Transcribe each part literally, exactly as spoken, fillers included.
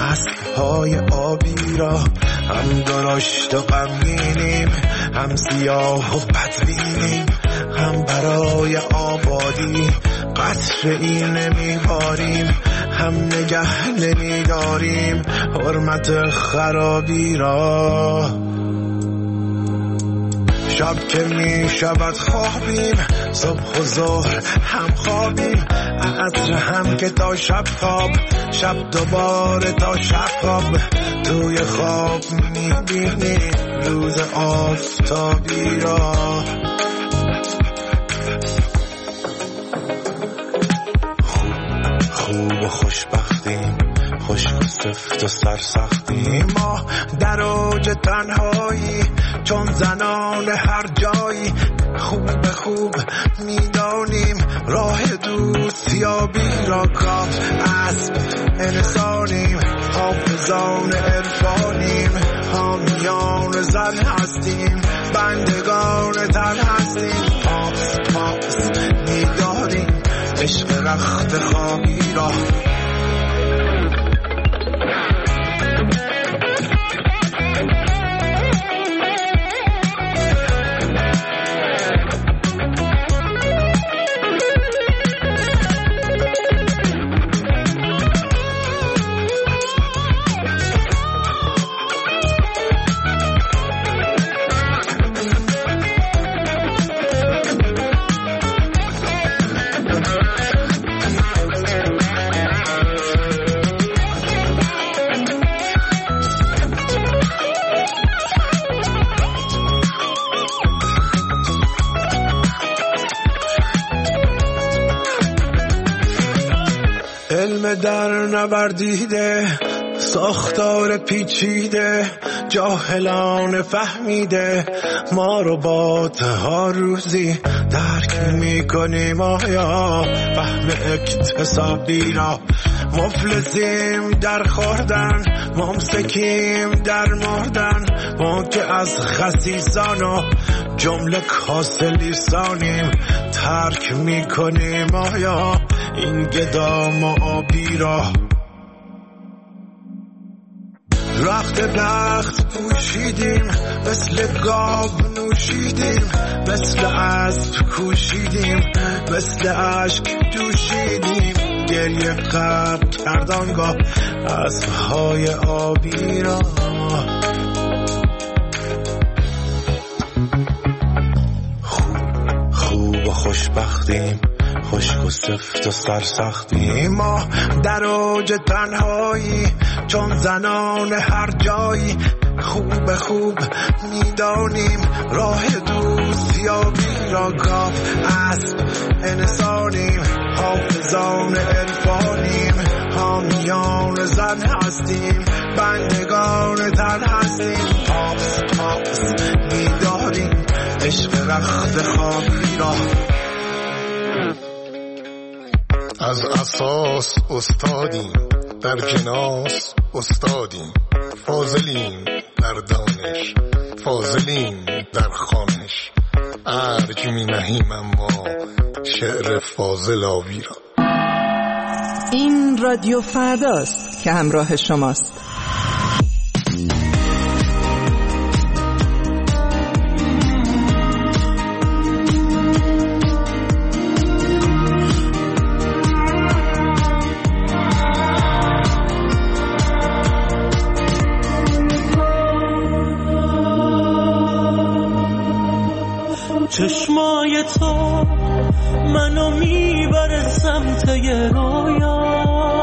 اسب‌های آبی را، هم درشت و غمگینیم، هم سیاه و بدبینیم، هم برای آبادی قطره ای نمیباریم، هم نگه نمیداریم حرمت خرابی را. شب که می شود خوابیم، صبح و ظهر هم خوابیم، عصر هم که تا شب خواب، شب دوباره تا شب خواب. توی خواب می بینیم روز آفتابی را. خوب خوب و خوشبختیم، خشک و سفت و سرسختیم، ما در اوج تنهایی چون زنان هر جایی. خوب خوب میدانیم راه دوستیابی را، کاف اسب انسانیم، حافظان عرفانیم، حامیان زن هستیم، بندگان تن هستیم. پاس پاس میداریم عشق رخت خوابی را. در نوردیده ساختار پیچیده، جاهلان فهمیده ما رو باتها روزی درک میکنیم. آیا فهم اکتسابی را مفلسیم در خوردن، ممسکیم در مردن، ما که از خسیسان و جمله کاسه لیسانیم ترک میکنیم. آیا این گدام و آبی را رخت بخت پوشیدیم، مثل گاو نوشیدیم، مثل اسب کوشیدیم، مثل اشک جوشیدیم، گریه قبل کردانگاه اسب‌های آبی را. خوب خوب و خوشبختیم، خشک و سفت و سرسختیم، ما در اوج تنهایی چون زنان هر جایی. خوب خوب میدانیم راه دوستیابی را، کاف اسب انسانیم، حافظان عرفانیم، حامیان زن هستیم، بندگان تن هستیم. پاس پاس میداریم عشق رخت خوابی را. از اساس استادیم، در جناس استادیم، فاضلیم در دانش، فاضلیم در خوانش، ارج می نهیم اما شعر فاضلاوی را. این رادیو فرداست که همراه شماست. چشمای تو منو میبره سمت یه رویا،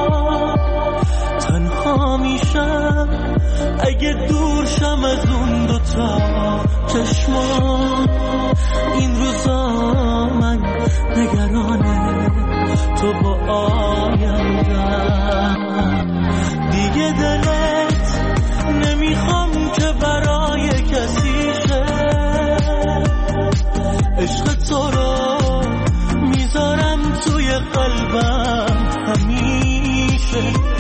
تنها میشم اگه دور شم از اون دوتا چشما. این روزا من نگرانه تو با آیندم، دیگه دلت نمیخوام که برای کسی شه. عشق تو رو میذارم توی قلبم همیشه،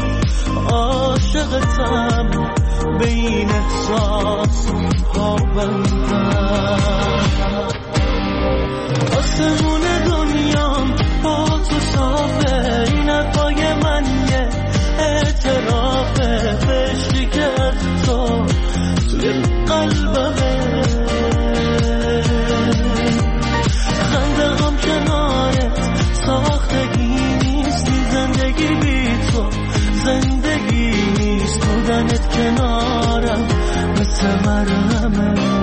عاشقتم به این احساس ها بندم. آسمون دنیام با تو صافه، این حرفای من یه اعترافه. بودنت کنارم مثل مرهمه.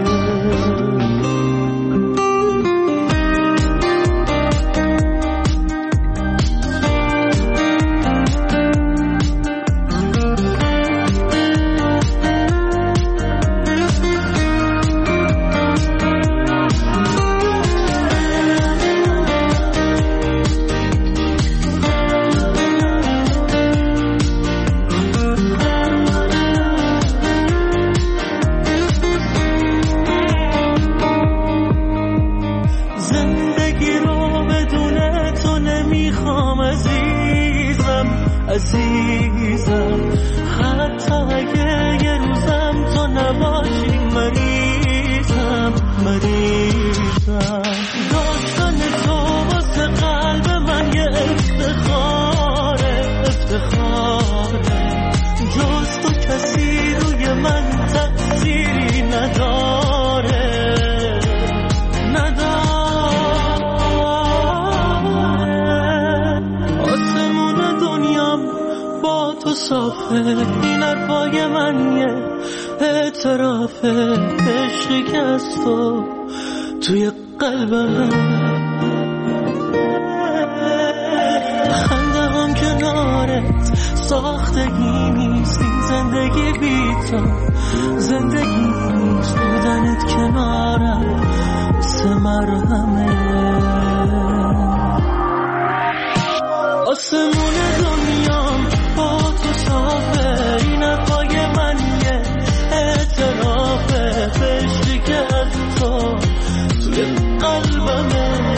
عزیزم حتی اگه یه روزم تو نباشی مریضم مریضم. داشتن تو واسه قلب من یه افتخاره افتخاره. جز تو کسی روی من تأثیری نداره نداره. آسمون دنیام با تو صافه. این حرفای من یه اعترافه. عشقی که از تو توی قلبم. خنده هم کنارت ساختگی نیست. این زندگی بی تو زندگی نیست. بودنت کنارم مثل مرهمه. آسمون دنیام با تو صافه. این حرفای من یه اعترافه. عشقی که از تو توی قلبمه.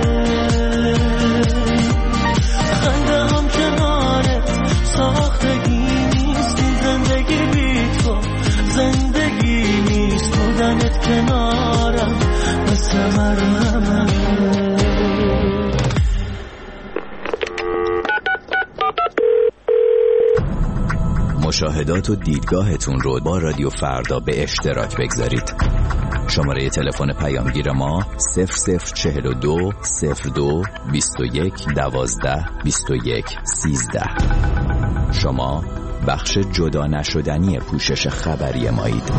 خنده هم کنارت ساختگی نیست. این زندگی بی تو زندگی نیست. بودنت کنارم مثل مرهمه. مشاهدات و دیدگاهتون رو با رادیو فردا به اشتراک بگذارید. شماره تلفن پیامگیر ما صفر صفر چهل و دو صفر دو بیست و یک دوازده بیست و یک سیزده. شما بخش جدا نشدنی پوشش خبری مایید.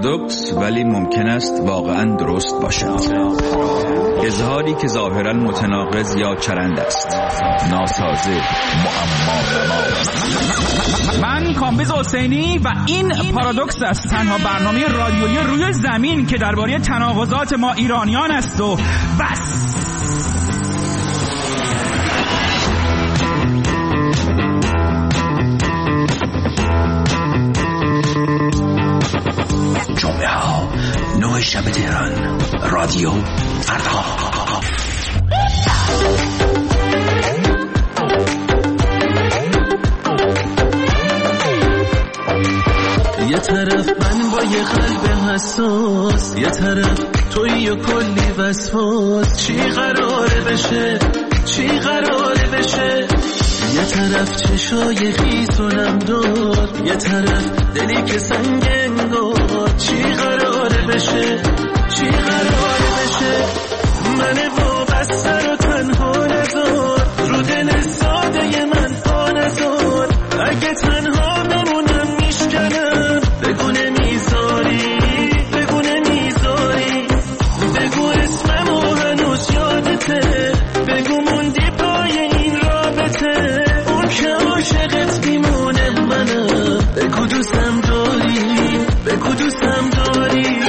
پارادوکس ولی ممکن است واقعا درست باشد. اظهاری که ظاهرا متناقض یا چرند است، ناسازه، معما. من کامبیز حسینی و این پارادوکس است، تنها برنامه رادیویی روی زمین که درباره تناقضات ما ایرانیان است و بس. جمعه ها نه شب تهران، رادیو فردا. یه طرف من با یه قلب حساس، یه طرف توی و کلی وسواس. چی قراره بشه، چی قراره بشه؟ یه طرف چشای خیس و نمدار، یه طرف دلی که سنگ انگار. چی قراره بشه، چی قراره بشه؟ من وابسته رو تنها نذار، رو دل ساده من پا نذار. اگه تنها بمونم میشکنم، بگو نمیذاری، بگو نمیذاری. بگو اسممو هنوز یادته، بگو موندی پای این رابطه. اون که عاشقت میمونه منم، بگو دوستم داری، بگو دوستم داری.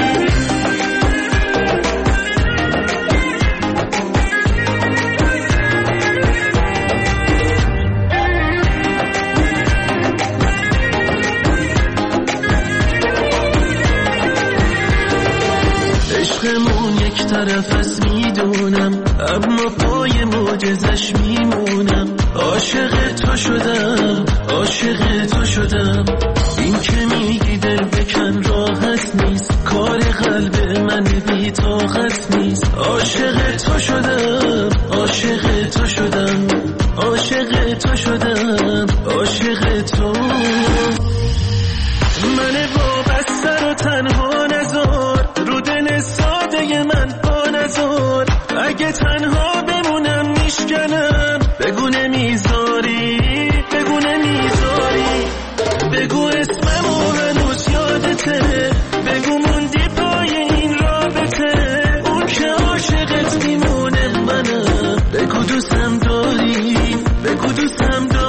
عشقمون یک طرف از میدونم، اما پای معجزش میمونم. عاشق تو شدم، عاشق تو شدم. این که میگی دل بکن راحت نیست، کار قلب من بی طاقت نیست. عاشق تو شدم، عاشق تو شدم، عاشق تو شدم، عاشق تو. من وابسته رو تنها نذار، رو دل ساده من پا نذار. اگه تنها بمونم میشکنم، بگو نمیذاری، بگو نمیذاری. بگو اسممو هنوز یادته، بگو موندی پای این رابطه. اون که عاشقت میمونه منم، بگو دوستم داری، بگو دوستم داری.